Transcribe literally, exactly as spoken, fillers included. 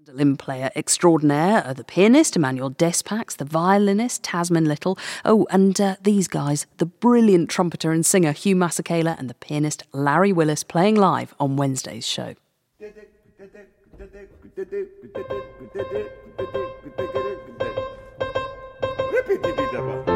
Mandolin player extraordinaire, uh, the pianist Emmanuel Despax, the violinist Tasman Little, oh, and uh, these guys, the brilliant trumpeter and singer Hugh Masekela and the pianist Larry Willis playing live on Wednesday's show. Répétez d'abord.